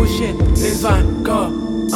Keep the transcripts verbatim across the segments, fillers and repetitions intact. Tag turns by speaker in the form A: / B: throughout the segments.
A: пропущенных звонков.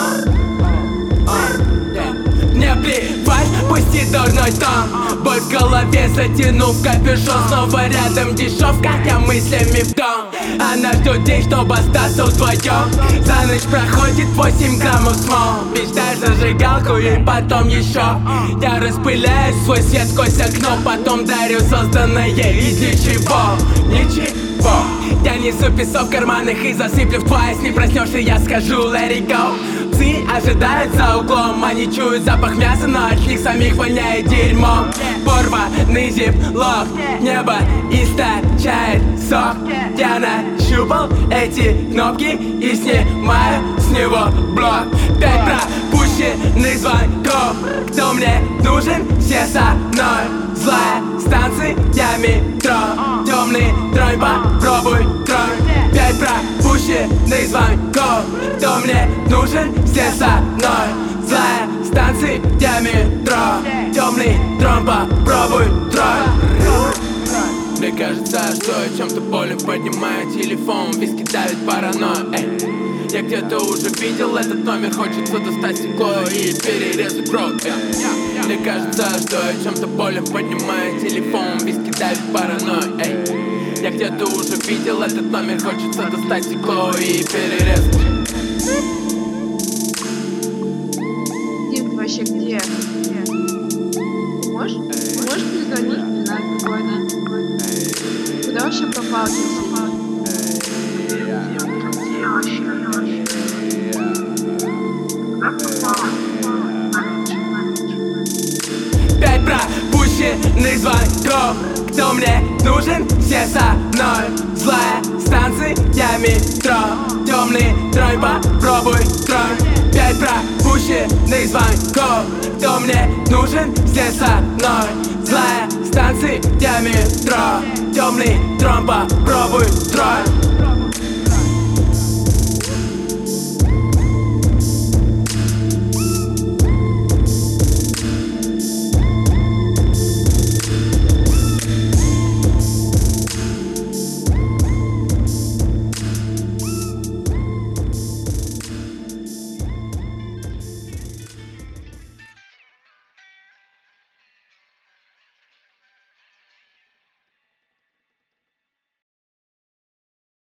A: Мне плевать, пусти дурной тон. Боль в голове, затянув капюшон. Снова рядом дешевка, я мыслями в дом. Она ждет день, чтобы остаться вдвоем. За ночь проходит восемь граммов смол. Мечтаешь зажигалку и потом еще. Я распыляю свой свет сквозь окно. Потом дарю созданное из ничего. Ничего. Я несу песок в карманах и засыплю в твои сны. Проснешься, я скажу let it go. Псы ожидают за углом, они чуют запах мяса, но от них самих воняет дерьмом. Порванный зип-лок, небо источает сок. Я нащупал эти кнопки и снимаю с него блок. Пять пропущенных звонков. Кто мне нужен, все со мной. Злая станция, я метро. Темный трой, попробуй трой. Пять пропущенных звонков. Кто мне нужен, все со мной. Злая станция, я метро. Темный трон, попробуй трой. Мне кажется, что я чем-то болен. Поднимаю телефон, виски давит паранойя. Эй. Я где-то уже видел этот номер. Хочется достать стекло и перерезать кровь. Мне кажется, что я чем-то болен. Поднимаю телефон, виски давит паранойя. Эй. Я где-то уже видел этот номер. Хочется достать стекло и перерезать.
B: Дим, ты вообще где? Ты можешь? Можешь перезвонить мне на какой-то? Куда вообще пропал?
A: Пять пропущенных звонков. Кто мне нужен, все со мной. Злая станция, я метро. Темный трой, попробуй трой. Пять пропущенных звонков. Кто мне нужен, все со мной. Злая станция, я метро. Темный трон, попробуй трой.